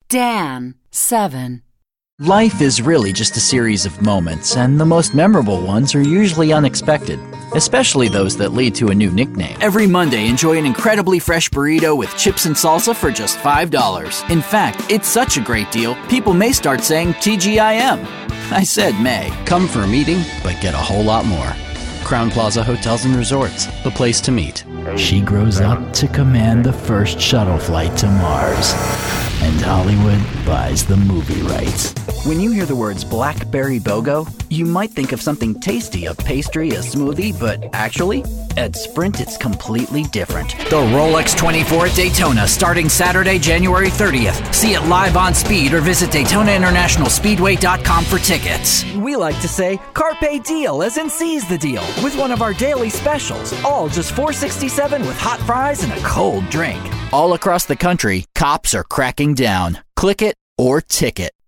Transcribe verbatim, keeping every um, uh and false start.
Dan, seven. Life is really just a series of moments, and the most memorable ones are usually unexpected, especially those that lead to a new nickname. Every Monday, enjoy an incredibly fresh burrito with chips and salsa for just five dollars. In fact, it's such a great deal, people may start saying T G I M. I said may. Come for a meeting, but get a whole lot more. Crown Plaza Hotels and Resorts, the place to meet. She grows up to command the first shuttle flight to Mars, and Hollywood buys the movie rights. When you hear the words Blackberry BOGO, you might think of something tasty, a pastry, a smoothie, but actually, at Sprint, it's completely different. The Rolex twenty-four at Daytona, starting Saturday, January thirtieth. See it live on Speed or visit Daytona International Speedway dot com for tickets. We like to say Carpe Deal, as in seize the deal, with one of our daily specials, all just four sixty-seven with hot fries and a cold drink. All across the country, cops are cracking down. Click it or ticket.